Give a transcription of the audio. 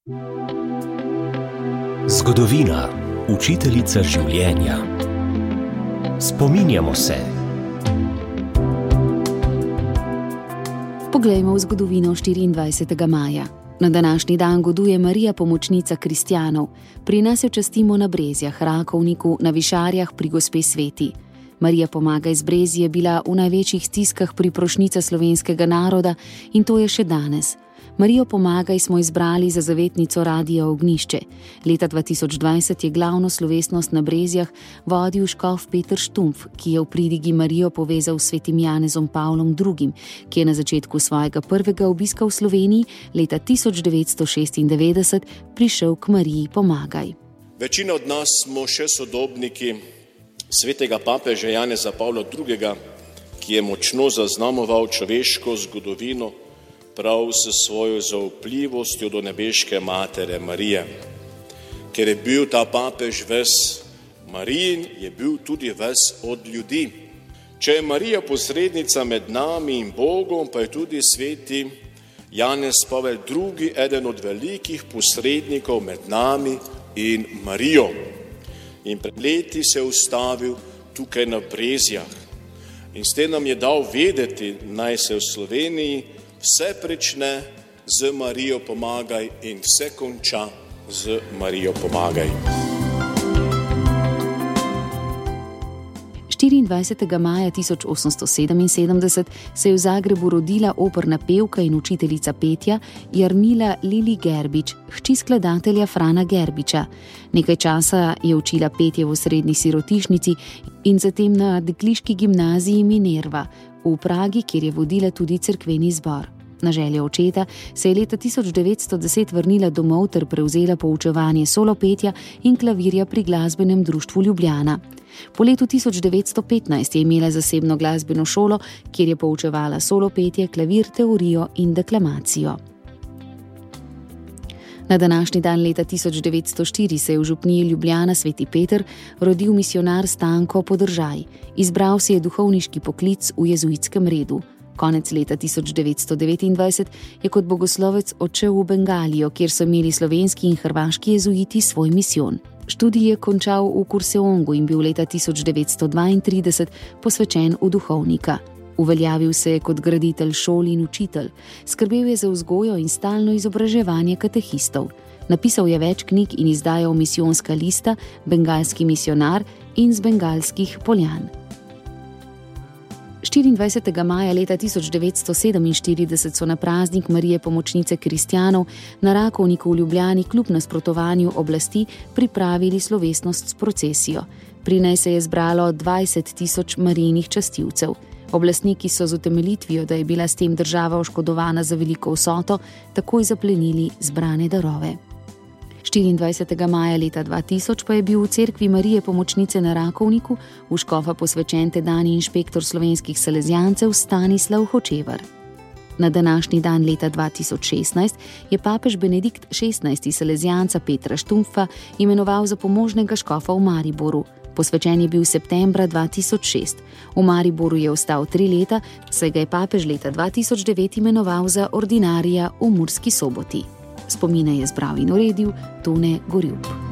Zgodovina, učiteljica življenja. Spominjamo se. Poglejmo v zgodovino 24. maja. Na današnji dan goduje Marija pomočnica kristjanov. Pri nas jo častimo na Brezjah, Rakovniku, na Višarjah pri Gospe Sveti. Marija Pomagaj iz Brezij je bila v največjih stiskah priprošnica slovenskega naroda in to je še danes. Marijo Pomagaj smo izbrali za zavetnico Radia Ognjišče. Leta 2020 je glavno slovesnost na Brezjah vodil škof Peter Štumpf, ki je v pridigi Marijo povezal s svetim Janezom Pavlom II., ki je na začetku svojega prvega obiska v Sloveniji leta 1996 prišel k Mariji Pomagaj. Večina od nas smo še sodobniki svetega papeža Janeza Pavla II., ki je močno zaznamoval človeško zgodovino prav s svojo zaupljivostjo do nebeške matere Marije. Ker je bil ta papež ves Marijin, je bil tudi ves od ljudi. Če je Marija posrednica med nami in Bogom, pa je tudi sveti Janez Pavel II. Eden od velikih posrednikov med nami in Marijo. In pred leti se je ustavil tukaj na Brezjah. In s tem nam je dal vedeti, naj se v Sloveniji vse prične z Marijo Pomagaj in vse konča z Marijo Pomagaj. 24. maja 1877 se je v Zagrebu rodila operna pevka in učiteljica petja Jarmila Lili Gerbič, hči skladatelja Frana Gerbiča. Nekaj časa je učila petje v srednji sirotišnici in zatem na dekliški gimnaziji Minerva v Pragi, kjer je vodila tudi cerkveni zbor. Na željo očeta se je leta 1910 vrnila domov ter prevzela poučevanje solopetja in klavirja pri Glasbenem društvu Ljubljana. Po letu 1915 je imela zasebno glasbeno šolo, kjer je poučevala solopetje, klavir, teorijo in deklamacijo. Na današnji dan leta 1904 se je v župniji Ljubljana Sveti Peter rodil misionar Stanko Podržaj. Izbral si je duhovniški poklic v jezuitskem redu. Konec leta 1929 je kot bogoslovec odšel v Bengalijo, kjer so imeli slovenski in hrvaški jezuiti svoj misijon. Študij je končal v Kurseongu in bil leta 1932 posvečen v duhovnika. Uveljavil se je kot graditelj šol in učitelj, skrbel je za vzgojo in stalno izobraževanje katehistov. Napisal je več knjig in izdajal misijonska lista, Bengalski misionar in z bengalskih poljan. 24. maja leta 1947 so na praznik Marije pomočnice kristjanov na Rakovniku v Ljubljani kljub nasprotovanju oblasti pripravili slovesnost s procesijo. Pri njej se je zbralo 20.000 Marijinih častilcev. Oblastniki so z utemeljitvijo, da je bila s tem država oškodovana za veliko vsoto, takoj zaplenili zbrane darove. 24. maja leta 2000 pa je bil v cerkvi Marije pomočnice na Rakovniku v škofa posvečen tedanji inšpektor slovenskih salezijancev Stanislav Hočevar. Na današnji dan leta 2016 je papež Benedikt XVI. Salezijanca Petra Štumpfa imenoval za pomožnega škofa v Mariboru. Posvečen je bil septembra 2006. V Mariboru je ostal 3 leta, saj ga je papež leta 2009 imenoval za ordinarija v Murski Soboti. Spomine je zbral in uredil Tone Gorjup.